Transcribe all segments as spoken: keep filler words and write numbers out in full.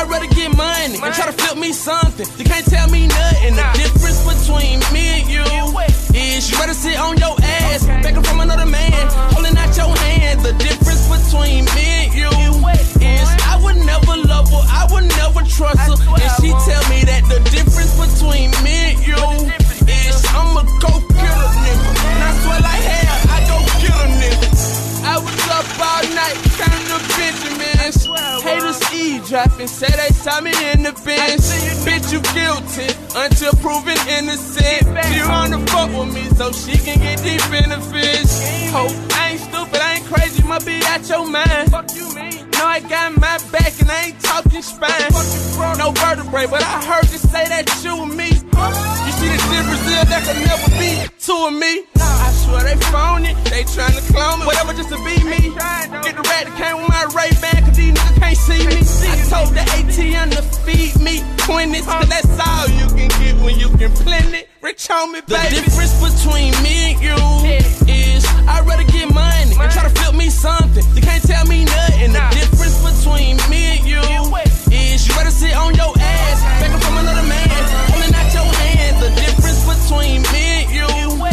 I'd rather get money and try to flip me something. You can't tell me nothing. The difference between me and you is you better sit on your ass, begging from another man, holding out your hand. The difference between me and you is I would never love her, I would never trust her, and she tell me that the difference between me and you is I'ma go get a nigga. And I swear like hell, I go get a nigga. I was up all night counting the Benjamins. Haters eavesdropping, say they saw me in the bench. Bitch, you guilty until proven innocent. She wanna fuck with me so she can get deep in the fish. Hope I ain't stupid, I ain't crazy, must be out your mind. Fuck you mean? No, I got my back and I ain't talking spine. No vertebrae, but I heard you say that you and me. You see the difference there, that could never be two of me. I swear they phony, they tryna clone me, whatever just to be me. Get the rat that came with my Ray-Ban, cause these niggas can't see me. I told the A T M to feed me twenties, cause that's all you can get when you can blend it. Rich on me, baby. The difference between me and you is I'd rather get money and try to flip me something. You can't tell me nothing. The difference between me and you is you better sit on your ass, begging from another man, holding out your hand. The difference between me and you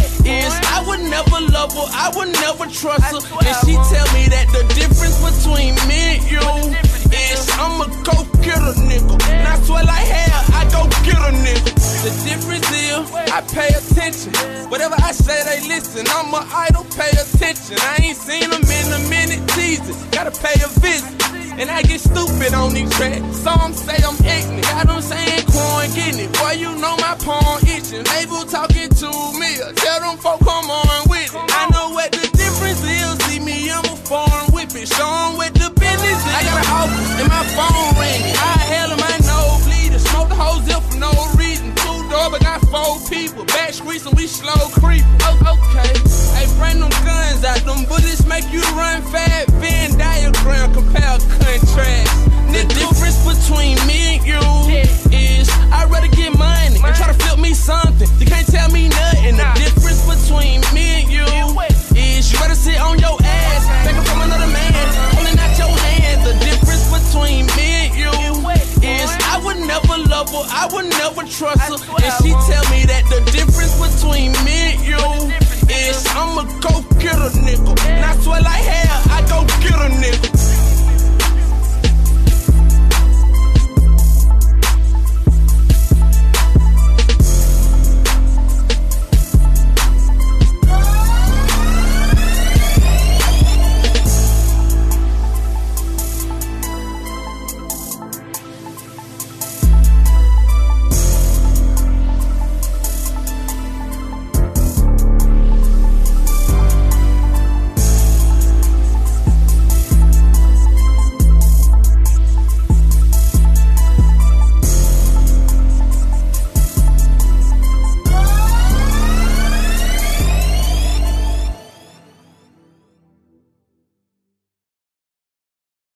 is I would never love her, I would never trust her, and she tell me that the difference between me and you is I'ma go get a nigga. And I swear like hell, I go get a nigga. The difference is I pay attention. Whatever I say, they listen. I'm an idol, pay attention. I ain't seen them in a minute, teasing. Gotta pay a visit. And I get stupid on these tracks. Some say I'm ignorant. Got them saying corn getting it. Boy, you know my palm itching. Label talking to me. Tell them folk come on with it. I know what the difference is. See me, I'm a foreign whipping. Show them what the business is. I got an office and my phone ringing. I hell in my nose bleeding. Smoke the whole zip for no reason. Two door, but got four people. Back streets and we slow creeping. Oh, okay. Hey, bring them guns out. Them bullets make you run fast. Venn diagram compare contrast. The difference between me and you is I'd rather get money and try to flip me something. You can't tell me nothing. The difference between me and you is you better sit on your ass, begging from another man, holding out your hand. The difference between me and you is I would never love her, I would never trust her, and she tell me that the difference between me and you is I'ma go get a nigga. And I swear like hell, I go get a nigga.